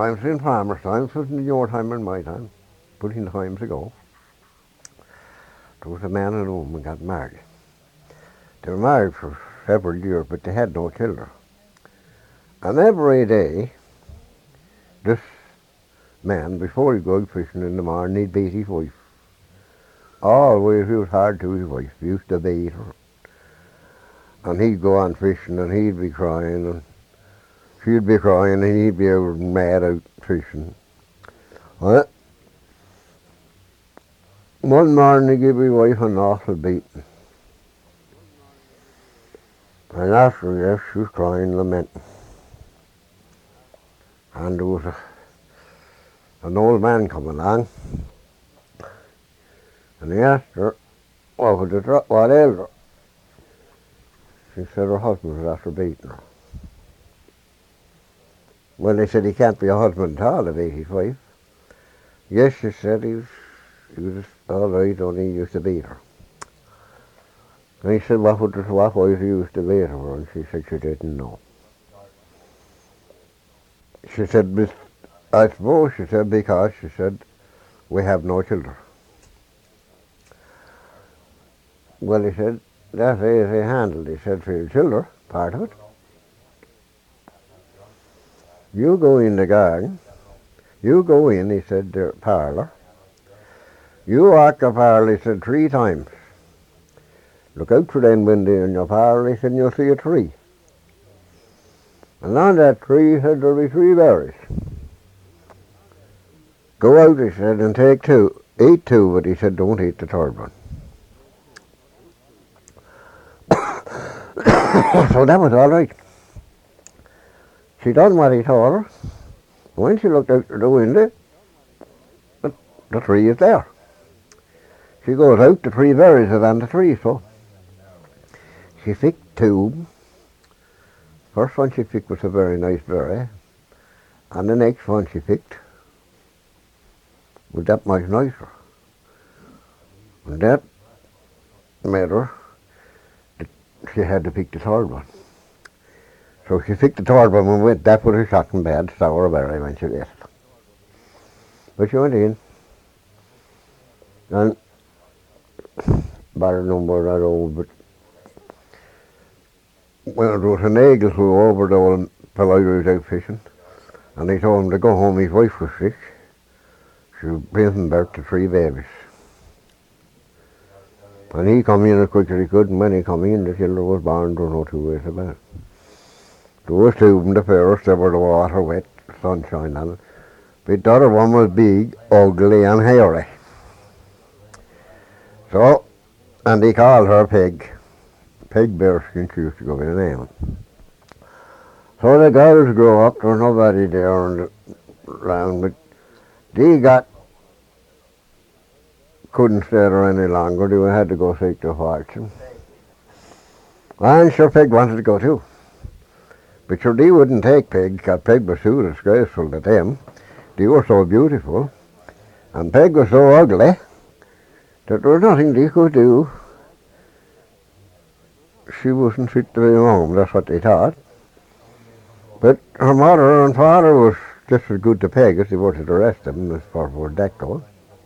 times in farmers' times, it was in your time and my time, putting times ago. There was a man and a woman got married. They were married for several years, but they had no children. And every day, this man, before he'd go out fishing in the morning, he'd beat his wife. Always he was hard to his wife. He used to beat her. And he'd go on fishing and he'd be crying and she'd be crying and he'd be out mad out fishing. Well, one morning he gave his wife an awful beating. And after that she was crying and lamenting. And there was an old man come along and he asked her what ailed her. She said her husband was after beating her. Well, they said he can't be a husband at all at 85. Yes, she said he was all right, only he used to beat her. And he said, what was he used to beat her for? And she said she didn't know. She said, I suppose, she said, because, she said, we have no children. Well, he said, that's easy handled. He said, for your children, part of it. You go in the garden, you go in, he said, the parlour. You walk the parlour, he said, 3 times. Look out for them window in your parlour, he said, and you'll see a tree. And on that tree, he said, there'll be 3 berries. Go out, he said, and take 2. Eat 2, but he said, don't eat the 3rd one. So that was all right. She done what he told her. When she looked out the window, the tree is there. She goes out, the 3 berries are on the tree, so she picked 2. First one she picked was a very nice berry, and the next one she picked was that much nicer. And that made her, she had to pick the 3rd one. So she picked the 3rd one and went, that was a shocking bad sour berry when she ate it. But she went in, and better number that old, but well, there was an eagle flew over the old fellow who was out fishing, and he told him to go home, his wife was sick. She was giving birth to 3 babies. And he come in as quick as he could, and when he come in, the children was born, there was no 2 ways about it. There was 2 of them, the fairest, there were the water wet, sunshine on it. But the other one was big, ugly and hairy. So, and he called her Peg. Peg Bearskin, she used to go by the name. So the girls grew up, there was nobody there around, but they couldn't stay there any longer, they had to go seek their fortune. And sure Peg wanted to go too. But sure they wouldn't take Peg, because Peg was too disgraceful to them. They were so beautiful, and Peg was so ugly, that there was nothing they could do. She wasn't fit to be home, that's what they thought. But her mother and father was just as good to Peg as they were to the rest of them, as far as that goes.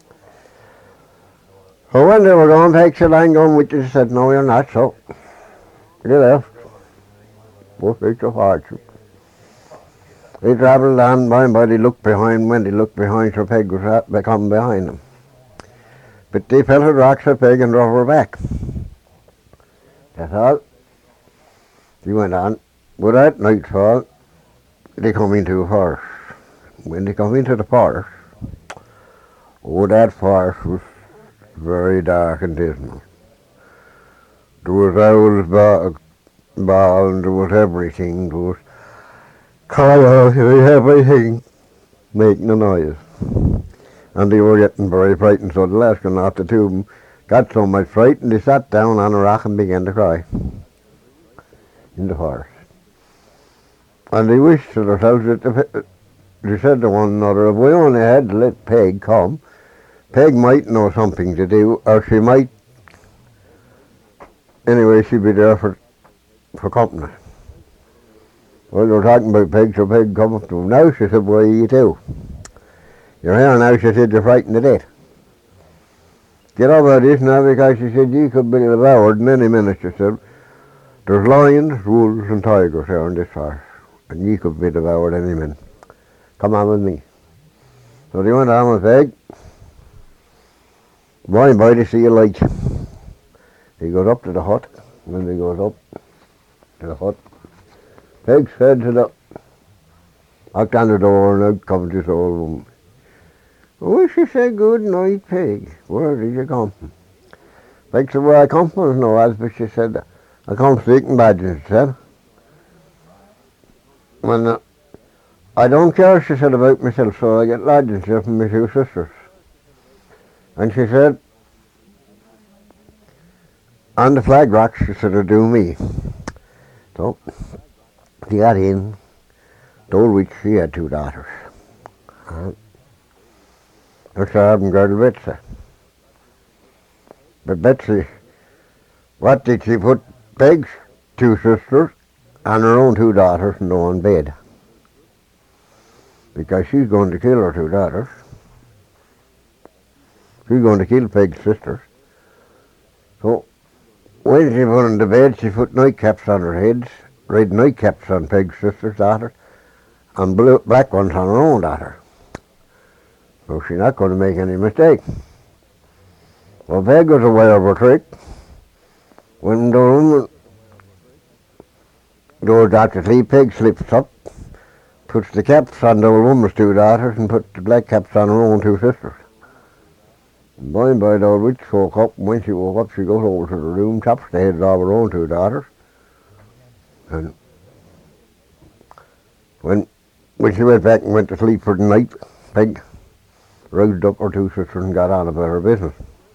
So when they were going, Peg said, I'm going with you. She said, no, you're not, so they left. Both seek their fortune. They travelled on by and by, they looked behind. When they looked behind, her Peg was coming behind them. But they pelted rocks at Peg and drove her back. That's all. They went on. But at nightfall, they come into a forest. When they come into the forest, oh, that forest was very dark and dismal. There was owls bawling, there was everything. There was coyotes, everything making a noise. And they were getting very frightened, so the last one after 2 of them got so much frightened, they sat down on a rock and began to cry in the forest. And they wished to themselves that they said to one another, if we only had to let Peg come, Peg might know something to do, or she might, anyway, she'd be there for company. Well, they were talking about pigs, so Peg come up to him. Now, she said, why are you two? You're here now, she said, you're frightened to death. Get over this now, because she said, you could be devoured in any minute, she said. There's lions, wolves and tigers here in this forest, and you could be devoured any minute. Come on with me. So they went on with Peg. By and by they see a light. He goes up to the hut. When he goes up to the hut, Peg said to the, knocked on the door and out comes this old woman. Oh, she said, good night, Peg. Where did you come from? Peg said, where I come from no as, but she said, I come speaking badges, she said. When I don't care, she said, about myself, so I get lodgings here from my two sisters. And she said, on the flag rock, she said, it'll do me. So, she got in, told which she had two daughters. Her servant girl Betsy. But Betsy, what did she put Peg's two sisters and her own two daughters in one bed? Because she's going to kill her two daughters. She's going to kill Peg's sisters. So, when she put into bed, she put nightcaps on her heads, red nightcaps on Peg's sister's daughter, and black ones on her own daughter. So she's not going to make any mistake. Well, Peg was aware of her trick. When the woman goes out to sleep, Peg slips up, puts the caps on the old woman's two daughters, and puts the black caps on her own two sisters. And by and by the old witch woke up, and when she woke up, she goes over to the room, chops the heads off her own two daughters, and when she went back and went to sleep for the night, Peg roused up her two sisters and got on about her business.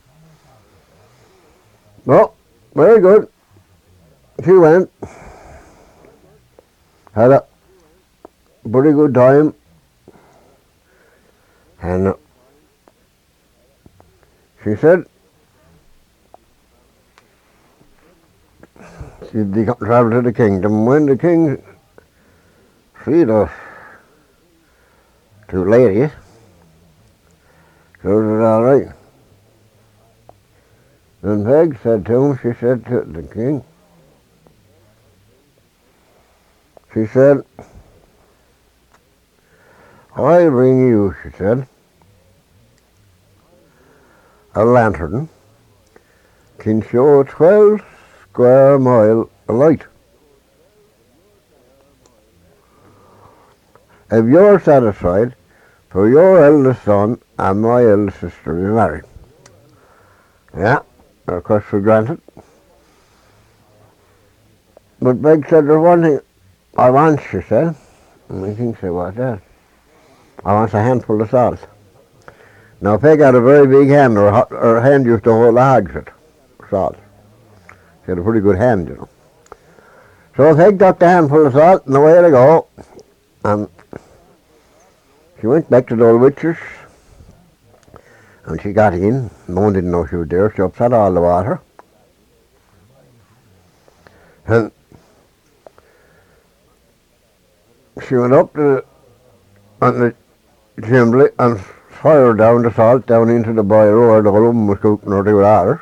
Well, very good. She went, had a pretty good time, and she said she'd travel to the kingdom. When the king see the two ladies, so it was all right. Then Peg said to him, she said to the king, she said, I'll bring you, she said, a lantern can show a 12 square mile of light. If you're satisfied, for your eldest son and my eldest sister be married. Yeah, request for granted. But Peg said, there's one thing I want, she said. And the king said, what's that? I want a handful of salt. Now Peg had a very big hand, her hand used to hold a hogshead of salt. She had a pretty good hand, you know. So Peg took the handful of salt and away they go. And she went back to the old witch's, and she got in. No one didn't know she was there. She upset all the water. And she went up to the chimney and fired down the salt down into the boiler where the old woman was cooking her two daughters.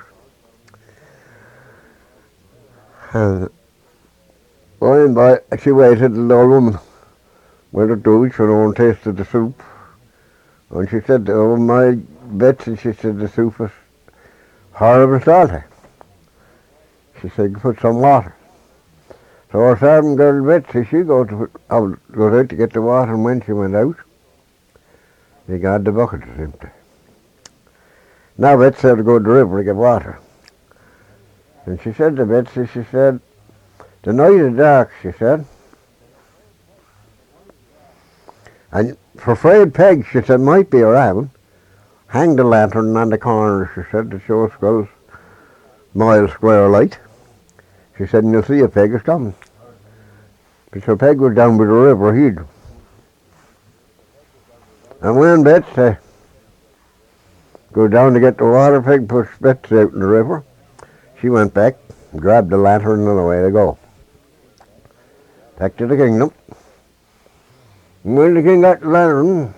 And by and by she waited till the old woman went through each one and tasted the soup. And she said, oh my Betsy, she said, the soup was horrible salty. She said, put some water. So her servant girl Betsy, she goes out to get the water, and when she went out, they got the bucket was empty. Now Betsy had to go to the river to get water. And she said to Betsy, she said, the night is dark, she said. And for afraid Peg, she said, might be around, hang the lantern on the corner, she said, to show us 12 mile square light. She said, and you'll see if Peg is coming. So Peg was down by the river, he'd. And when Betsy go down to get the water, Peg pushed Betsy out in the river. She went back, grabbed the lantern, and away they go. back to the kingdom. And when the king got the lantern,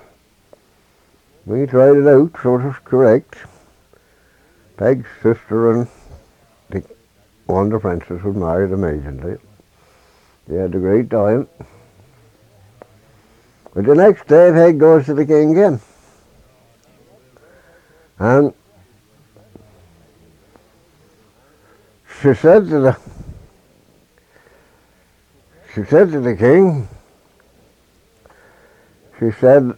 we tried it out so it was correct. Peg's sister and one of the Francis was married immediately. They had a great time. But the next day Peg goes to the king again. And she said to the king, she said,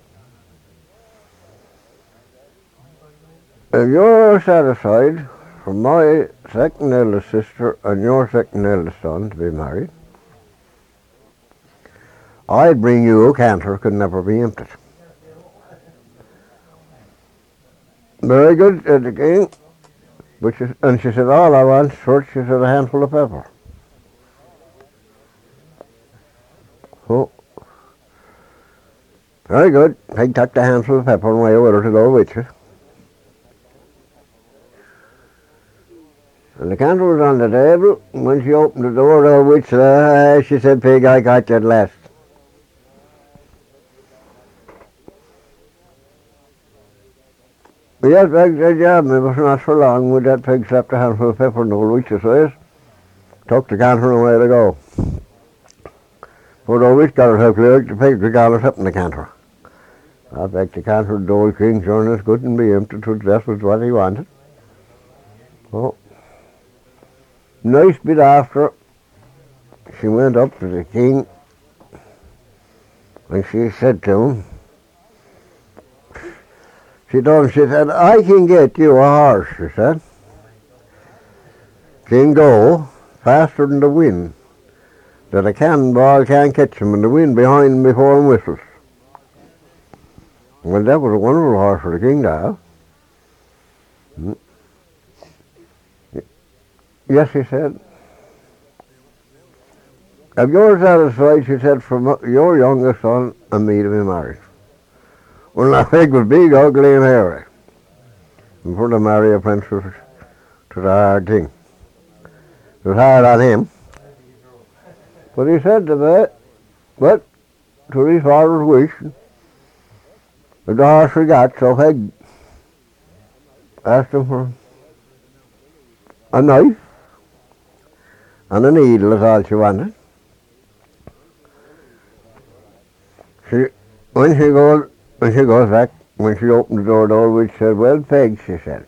if you're satisfied for my second eldest sister and your second eldest son to be married, I'd bring you a cantor could never be emptied. Very good, said the king. And she said, all I want first, she said, a handful of pepper. Oh, very good. Peg took the handful of pepper and away with her to the old witch. And the candle was on the table. When she opened the door, the old witch, she said, Peg, I got you at last. Yes, Peg said, yeah, it was not for long when that pig slapped a handful of pepper in the old witch's eyes, took the canter and away to go. But the old witch got herself clear, the pig got herself in the canter. I begged the canter, the old king, sure as couldn't be emptied, that was what he wanted. Oh, nice bit after, she went up to the king, and she said to him, she said, I can get you a horse, she said. Can go faster than the wind, that a cannonball can't catch him, and the wind behind him before him whistles. Well, that was a wonderful horse for the king to have. Yes, he said. If you're satisfied, she said, for your youngest son and me to be married. Well, that pig was big, ugly, and hairy. And for to marry a princess, it was a hard thing. It was hard on him. But he said to that, but to his father's wish, the horse we got, so Peg asked him for a knife and a needle is all she wanted. When she goes back, when she opened the door, the old witch said, well, Peg, she said,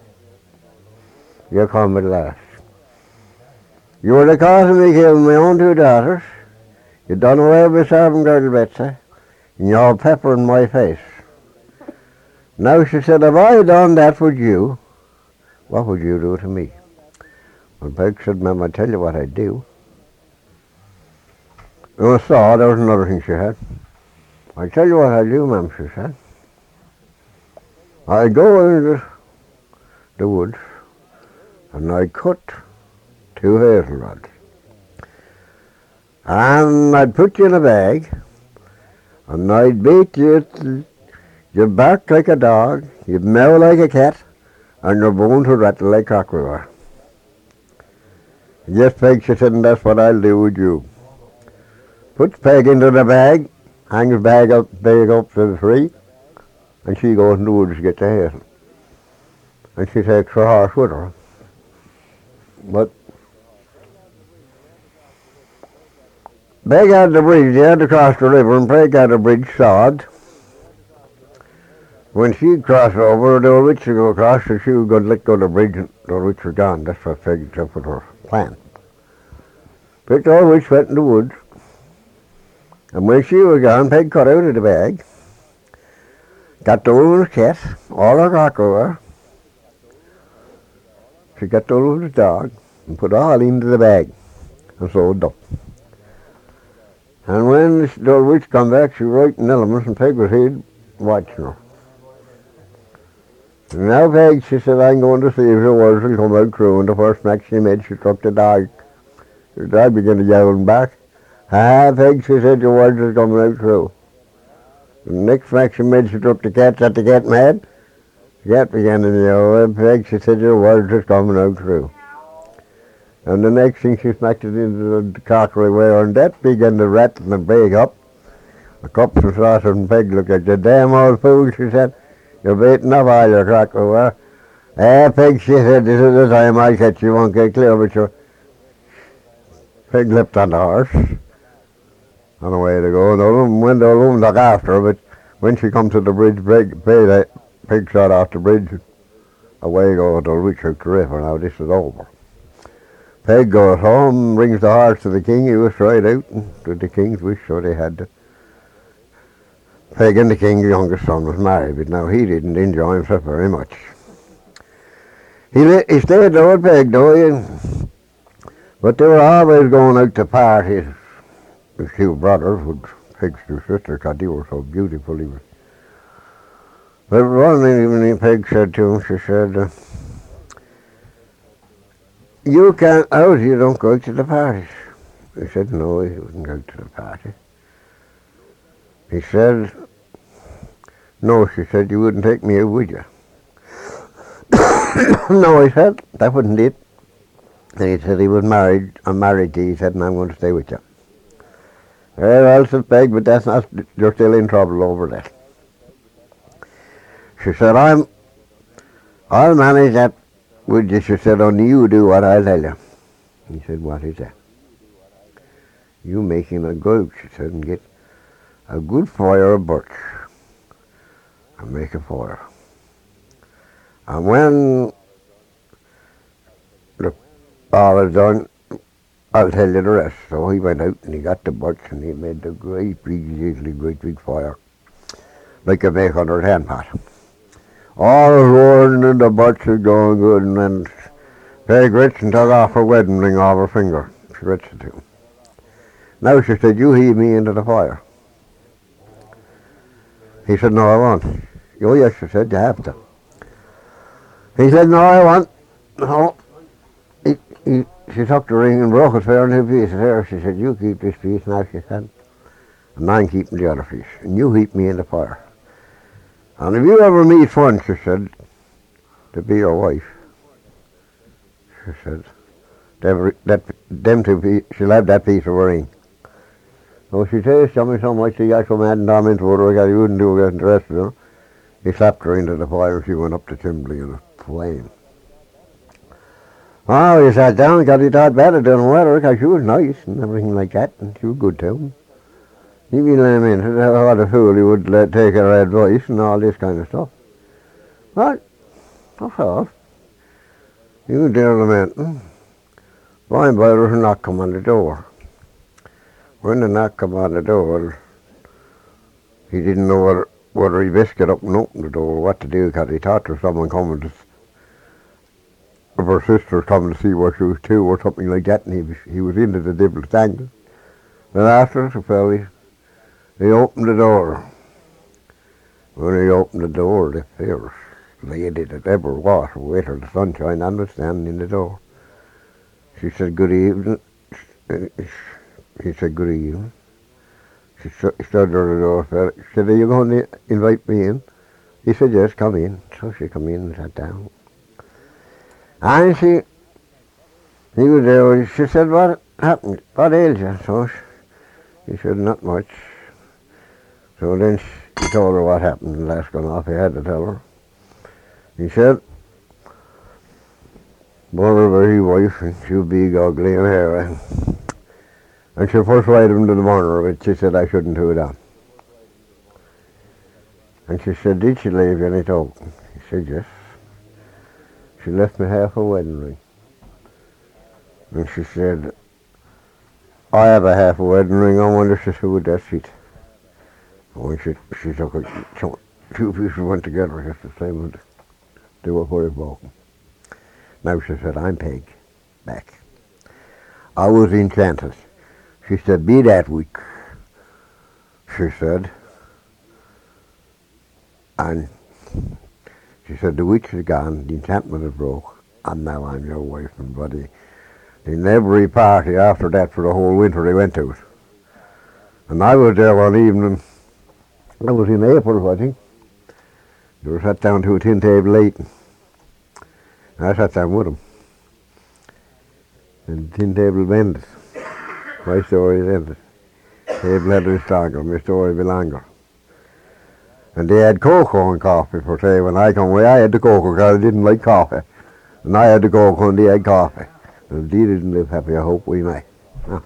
you come at last. You were the cause of me killing my own two daughters. You done away with servant girl Betsy, and you all pepper in my face. Now, she said, if I had done that with you, what would you do to me? Well, Peg said, ma'am, I'll tell you what I'd do. And I saw there was another thing she had. I tell you what I do, ma'am, she said. I go into the woods and I cut 2 hazel rods. And I'd put you in a bag and I'd beat you till you bark like a dog, you'd meow like a cat, and your bones would rattle like cockroach. Yes, Peg, she said, and that's what I'll do with you. Puts Peg into the bag, hangs the bag up to the tree, and she goes in the woods to get the hazel. And she takes her horse with her. But Peg had the bridge, they had to cross the river, and Peg had the bridge sawed. When she'd cross over, the old witch would go across, and she would go let go of the bridge, and the old witch was gone. That's what Peg took with her plan. But the old witch went in the woods, and when she was gone, Peg cut out of the bag, got the woman's cat, all her cockroach. She got the woman's dog, and put all into the bag, and sewed up. And when the old witch come back, she was right in elements, and Peg was hid watching her. And now, Peg, she said, I'm going to see if your words will come out true. And the first smack she made, she struck the dog. The dog began to yell back. Peg, she said, your words are coming out true. The next smack she made, she struck the cat. Set the cat mad. The cat began to yell. Peg, she said, your words are coming out true. And the next thing she smacked it into the crockery ware, and that began to rattle and break up. The cups and saucers and Peg looked at the damn old fool, she said. You're beating up all your crockery ware. Peg, she said, this is the time I'll catch you, won't get clear, but your Peg leapt on the horse. On the way to go, and the woman looked after her, but when she come to the bridge, Peg shot off the bridge. Away goes the reach out the river. Now this is over. Peg goes home, brings the horse to the king. He was tried out, and to the king's wish, so they had to. Peg and the king's youngest son was married, but now he didn't enjoy himself very much. He stayed there with Peg, though, but they were always going out to parties. His two brothers with Peg's two sisters, because they were so beautiful. But one evening Peg said to him, she said, you can't out, you don't go out to the parties. He said, no, he wouldn't go to the party. He said, no, she said, you wouldn't take me out, would you? No, he said, that wouldn't it. And he said he was married, I'm married to you, he said, and I'm going to stay with you. Very well, said Peg, but that's not, you're still in trouble over that. She said, I'll manage that with you. She said, only you do what I tell you. He said, what is that? You make him a go out, she said, and get a good fire of birch and make a fire. And when all is done, I'll tell you the rest. So he went out and he got the birch and he made the great big fire, like you make under a hand pot. All roaring and the birch was going good, and then Peg reached and took off her wedding ring off her finger. She reached it to him. Now she said, you heave me into the fire. He said, no, I won't. Oh, yes, she said, you have to. He said, no, I won't. No. She took the ring and broke it fair into pieces there. She said, you keep this piece now, she said, and I'm keeping the other piece, and you heap me in the fire. And if you ever meet one, she said, to be your wife, she said, them two pieces, she'll have that piece of her ring. So she says to me so much, he got so mad and down into her because he wouldn't do it the rest of her. He slapped her into the fire and she went up the chimney in a flame. Oh, he sat down because he thought better than her because she was nice and everything like that, and she was good to him. He be let him in, what a fool he would take her advice and all this kind of stuff. But, that's all. He was there lamenting. By and by there was a knock come on the door. When the knock come on the door, he didn't know whether he best get up and open the door or what to do, because he thought there was someone coming of her sisters coming to see what she was to or something like that, and he was into the devil's tangle. Then after the fellow, he opened the door. When he opened the door, the fierce lady that ever was with her, the sunshine, and was standing in the door. She said, good evening. He said, good evening. She stood there at the door. She said, are you going to invite me in? He said, yes, come in. So she come in and sat down. And he was there. She said, what happened? What ails you? So he said, not much. So then he told her what happened, and last gone off. He had to tell her. He said, born a very wife, and she was big, ugly, and hairy. And she persuaded him to the murder of it. She said, I shouldn't do that. And she said, did she leave you any token? He said, yes. She left me half a wedding ring. And she said, I have a half a wedding ring. I wonder who would that fit. And when she took it, two pieces went together just the same as they were very broken. Now she said, I'm Peg, back. I was enchanted. She said, be that week, she said. And she said, the witch is gone, the enchantment is broke, and now I'm your wife and buddy. In every party after that for the whole winter they went to it. And I was there one evening, I was in April, I think. They were sat down to a tin table eating. I sat down with them. and tin table bends. My story is ended. Table head is stronger, my story be longer. And they had cocoa and coffee for say when I come away I had the cocoa because I didn't like coffee. And I had the cocoa and they had coffee. And if they didn't live happy, I hope we may. Huh.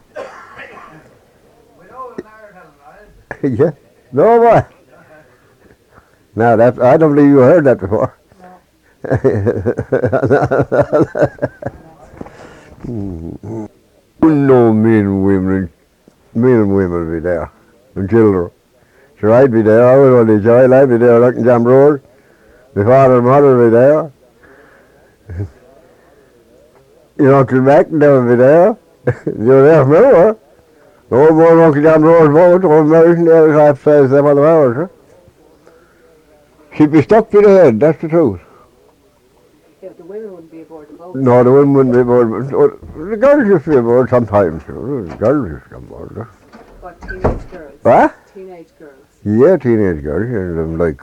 Yeah. No boy. Now that's I don't believe you heard that before. No men and women will be there. And children. Sure I'd be there, I was only a child, I'd be there looking down the road. My father and mother would be there. Uncle Mac and them would be there. They were there from everywhere. The old boy Uncle John Rose's boat, the old American, the other half size them other hours, huh? She'd be stuck to the head, that's the truth. Yeah, the women wouldn't be aboard the boat. No, the women wouldn't be aboard. The girls used to be aboard sometimes. The girls used to come aboard. Huh? What, teenage girls? What? Teenage girls. Yeah, teenage girls. And them like,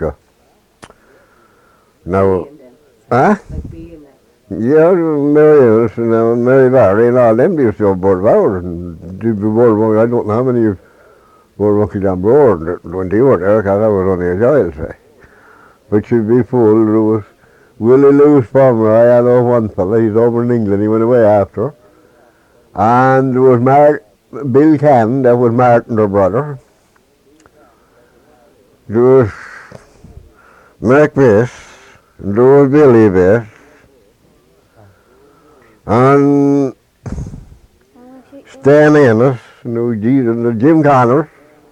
now, Being them. huh? Like being them. Yeah, Mary Ellis and Mary Barry and all them used to go aboard ours. And they'd be aboard, I don't know how many aboard Uncle John Broad when they were there, because I was only a child, say. But she'd be full. There was Willie Lewis Palmer, I had one fella, he's over in England, he went away after. And there was Bill Cannon, that was Martin, their brother. There was Mark Bass, and there was Billy Bass. And Stan Ennis, and there was Jim Connors,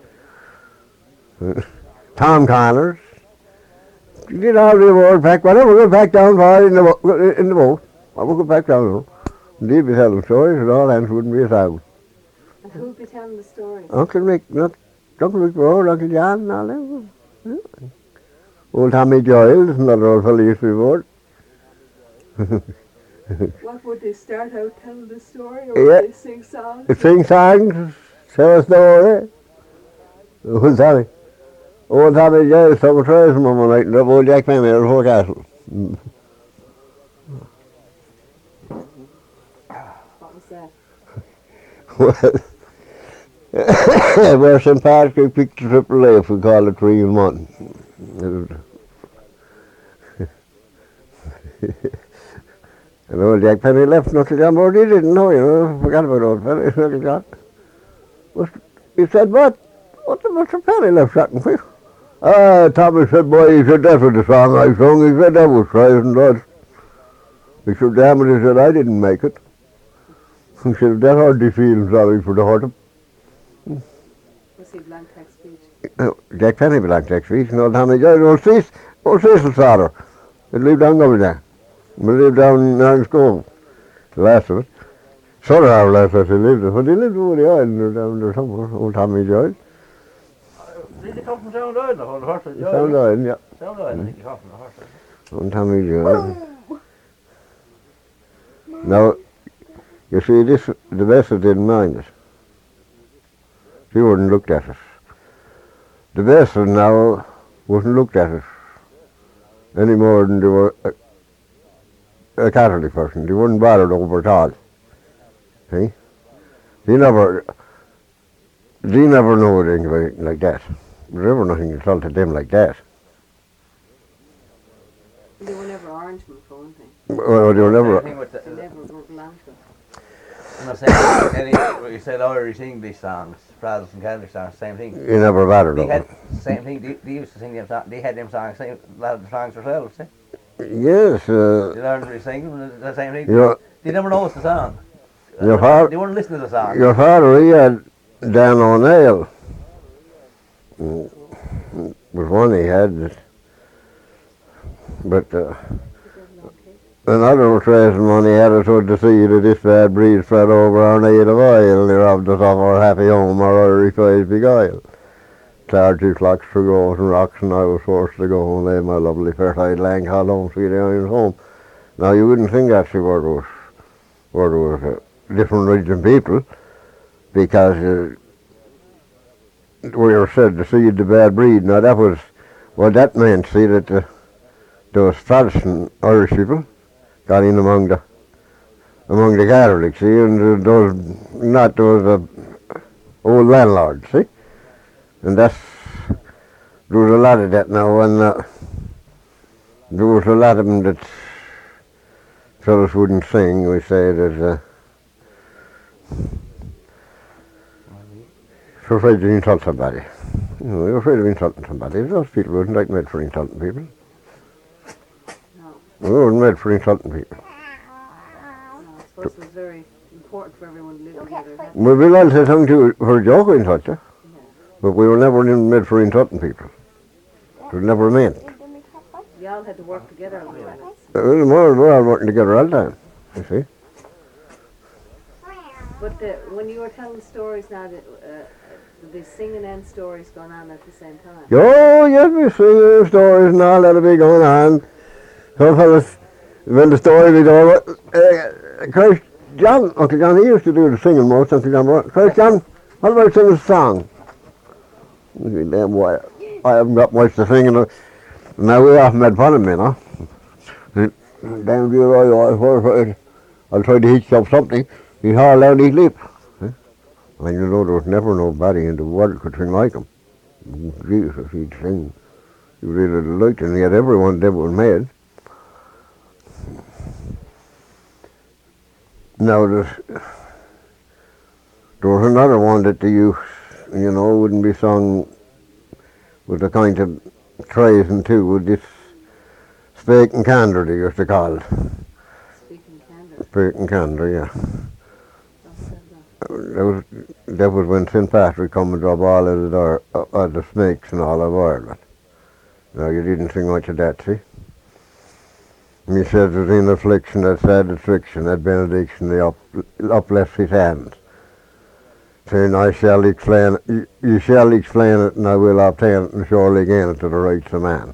Tom Connors. You did all the aboard pack, whatever we go back down far in the boat. I would go back down. And they'd be telling stories and all hands wouldn't be a sound. And who'd be telling the stories? Uncle Mick Road, Uncle John and all them. Yeah. Old Tommy Giles, another old fellow used to be aboard. What would they start out telling the story, or Yeah. would they sing songs? They sing songs, tell a story. Old Tommy Giles, some tries from one night, and up old Jack Penny at Forecastle. What was that? Where St. Patrick picked the triple A, if we call it 3 in 1. And old Jack Penny left Uncle John Board, he didn't know, forgot about old Penny, Uncle John. He said, what's the Penny left something for you? Tommy said, boy, he said, that was the song I sung, he said, that was tries and does. He said, damn it, he said, I didn't make it. He said, that hardly feeling sorry for the hurt. Was he blank text speech? Jack Penny belonged to X-Reach, and old Tommy Joyce, old Cecil Sauter. They lived down Governor. We lived down in Iron School, the last of it. Sort of our last of it, he lived over the island or down there somewhere, old Tommy Joyce. Did he come from Sound Island, or the horse? Sound Island, yeah. Sound Island, I think he come from the horse. Old Tommy Joyce. Now, you see, the vessel didn't mind it. She wouldn't look at us. The vessel now wasn't looked at us any more than they were a Catholic person. They wouldn't bother over at all. See? They never knew anything like that. There never nothing insulted them like that. They were never Orangemen, for one thing. Well, they were never. Same thing with They the, never were Blanco. I'm not saying any, what you said Irish English songs, Protestant Catholic songs, same thing. You never bothered They over had it. same thing. They used to sing them songs. They had them songs. A lot of the songs themselves. See? Yes, They learned to sing them. The same thing. your, They never noticed the song. Your father- They wouldn't listen to the song. your father, he had Dan O'Neill. Was one he had, but another treasure money had us would to see that this bad breed spread over our native oil, they robbed us of our happy home, our Irish ways beguiled. Charged flocks for goats and rocks, and I was forced to go home, lay my lovely fertile land, called home, sweet Iron home. Now you wouldn't think that's where there was different religion people, because we were said to see the bad breed. Now that was, what that meant, see that those Protestant Irish people got in among among the Catholics, see, and those, not those old landlords, see? And there was a lot of that now, and there was a lot of them that fellows wouldn't sing. We say that you're afraid to insult somebody. You know, you're afraid of insulting somebody. Those people weren't like made for insulting people. No. We weren't made for insulting people. No, I suppose it was very important for everyone to live together. Well, we'll all say something to for a joke or insult you, Yeah. but we were never made for insulting people. It was never meant. You all had to work together like that. We're all working together all the time, you see. But when you were telling stories now, the singing and stories going on at the same time. Oh, yes, we sing stories and all that'll be going on. Some fellas, when the story be over, Christ John, Uncle John, he used to do the singing most, Uncle John. Christ John, what about singing a song? Damn boy, I haven't got much to sing. Now we often made fun of me, you know. Damn dear, I'll try to hitch up something. He'd haul down his lip. And you know, there was never nobody in the world could sing like him. Jesus, he'd sing. He really liked it, and yet everyone did was made. Now, there was another one that the youth, you know, wouldn't be sung with the kind of trays and two, with this spake and candor, they used to call it. Speaking candor. Spake and candor, yeah. Don't say that. That was when St. Patrick come and drop all of the snakes and all of Ireland. Now, you didn't sing much of that, see? And he says, "It was in affliction, that sad affliction, that benediction, the uplifts his hands, saying, I shall explain, you shall explain it, and I will obtain it, and surely gain it to the rights of man."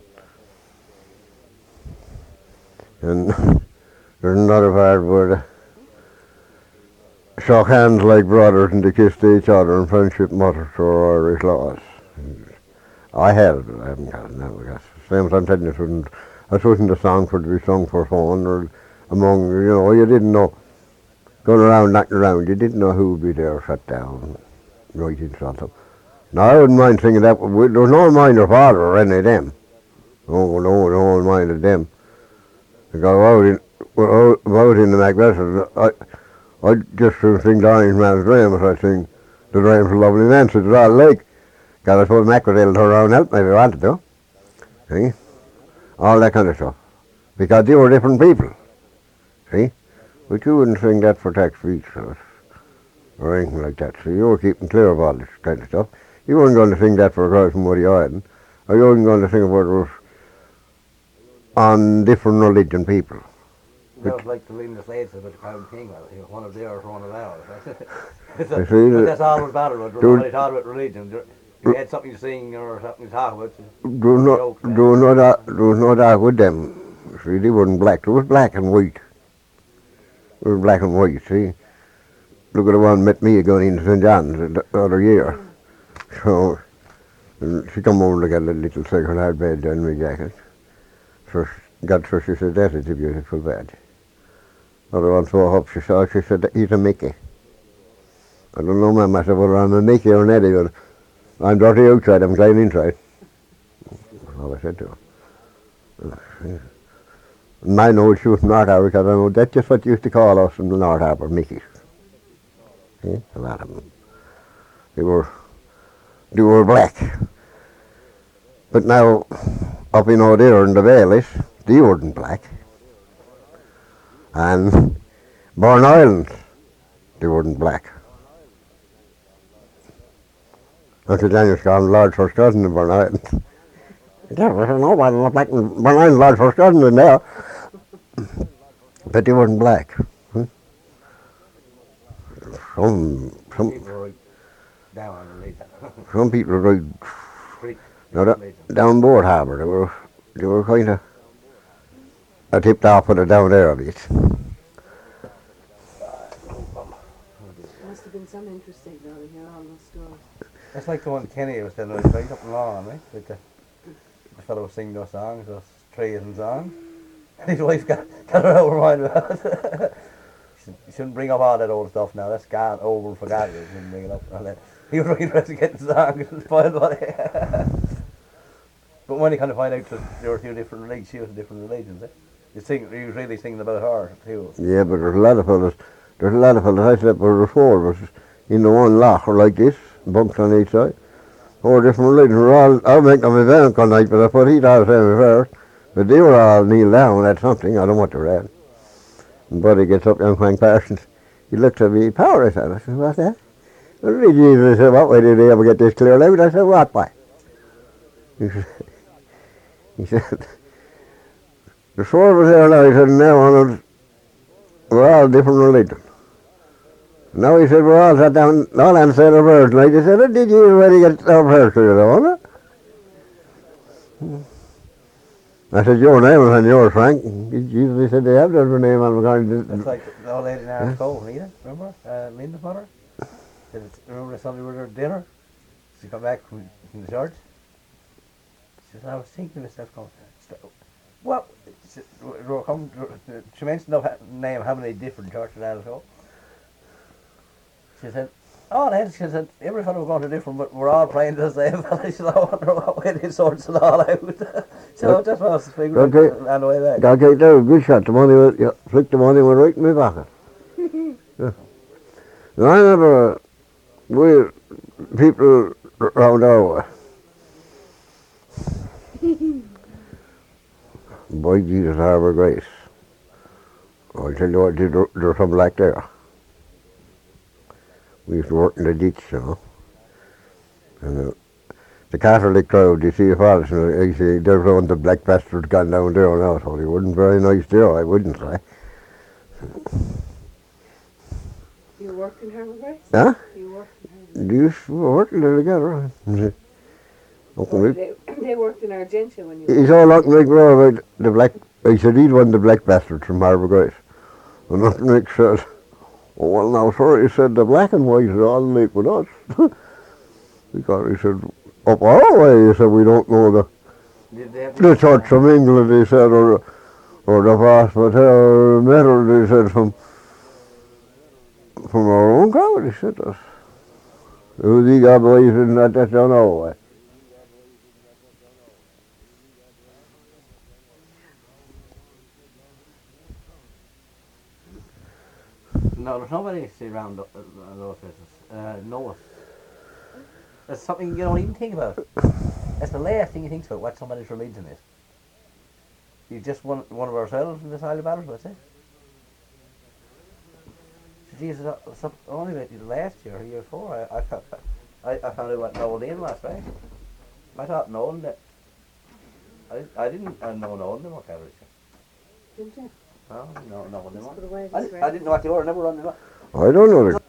And there's another part where they shook hands like brothers, and they kissed each other, and friendship muttered through our Irish laws. I have it, I haven't got it now, because same as I'm telling you, it wasn't a song for to be sung for fun or among, you know, you didn't know, going around, knocking around, you didn't know who would be there, sat down, writing something. Now, I wouldn't mind singing that, but there was no mind or father or any of them. No one minded them. Because out in the Macbeth, I just sing the Orange Man's Dream, as I sing the Dream for Lovely Men, so it's all like, because I suppose Macbeth will turn around and help me if he wanted to. See? All that kind of stuff. Because they were different people. See? But you wouldn't sing that for tax speech or anything like that. So you were keeping clear of all this kind of stuff. You weren't going to sing that for a guy from Woody Island. Or you weren't going to sing about it was on different religion people. That was like the reading the slaves about the Crown King, well, he was one of theirs, one of ours. You see, But that's all was bothered with. Nobody thought about religion. You had something to sing or something to talk about. there was no doubt with them. See, they weren't black. There was black and white. It was black and white, see. Look at the one met me going into St. John's the other year. So, she come over to get a little second-hand bed down my jacket. So, she said, that is a beautiful bed. Other one saw up, she said, he's a Mickey. I don't know, Ma'am, I said, whether I'm a Mickey or an Eddie, but I'm dirty outside, I'm clean inside. That's all I said to her. And I know she was North Harbour, because I know that's just what you used to call us in the North Harbour, Mickeys. See, a lot of them. They were black. But now, up in O'Dear and the Baileys, they weren't black. And Bourne Island, they weren't black. Uncle Daniel's gone Lord First Cousin in Bourne Island. Yeah, I don't know why they're not black in Bourne Island, Lord First Cousin in there. But they weren't black. Some People were right down underneath that. some people were right Creek. down Board Harbour. They were kind of tipped off with it down there a bit. Must have been some interesting though to hear all those stories. That's like the one Kenny was telling us right up and along, right? With the fellow was singing those songs, those trays and songs. And his wife got her over mind about it. She You shouldn't bring up all that old stuff now. That's gone over and forgotten. You shouldn't bring it up. And then he was really interested in getting the song and spoiled what But when you kind of find out that there were two different religions, she was different religions, you was really thinking about her too. Yeah, but there's a lot of fellas I slept with before was in the one locker like this, bunks on each side. 4 different religions were all, I'll make them event all night, but I put heat out of them first. But they were all kneel down at something, I don't know what they were at. And Buddy gets up, young Frank Parsons, he looks at me, power, I said, what's that? Well, really, Jesus, I said, what way did they ever get this cleared out? I said, what way? He said, the sword was there now, he said, now on it, we're all different religions. Now he said, we're all sat down, all and said a verse. And I just said, did you already get our verse cleared out? I said, your name was on yours, Frank. Jesus, he said, they have their name on the That's like the old lady in our school, Rita, remember? Linda's mother? Remember the Sunday we were at dinner? She come back from the church. She said, I was thinking of myself going, well, she mentioned the name how many different churches at school. She said, oh, then she said, every fellow we're going to different, but we're all praying to the same fellow. She said, I wonder what way they sorts it all out. So that's what I was figuring on the way back. Okay, that was a good shot. The money went, yeah, flicked the money went right in my pocket. Yeah. Now, I remember people around our way. Boy, Jesus, Harbour Grace. I'll tell you what, there's some black there. We used to work in the ditch, you know. And the Catholic crowd, you see, fathers, you see, there's one the black bastards gone down there now, so he wasn't very nice there, I wouldn't say. You worked in Harbour Grace? Huh? You worked in Harbour Grace? We used to work there together. They worked in Argentia when you He's all Uncle Mick Rowe about the black, he said he'd one of the black bastards from Harbour Grace. And Uncle Mick said, oh, well now sir, he said the black and white is all like with us. Because he said, up our way, he said, we don't know the Church of England, he said, or the Presbyterian Metal, he said, from our own crowd, he said us. Who's he got believes in that, that's on our way. No, there's nobody around those places. No. That's something you don't even think about. That's the last thing you think about, what somebody's religion is. You just one of ourselves in this Isle of Battles, that's it. Jesus, only last year, year before, I found out what Nolan was, right? I thought Nolan that. I didn't know Nolan in what Catholic. didn't you? No, Just put away I this didn't know what they were, I never run them up. I don't know.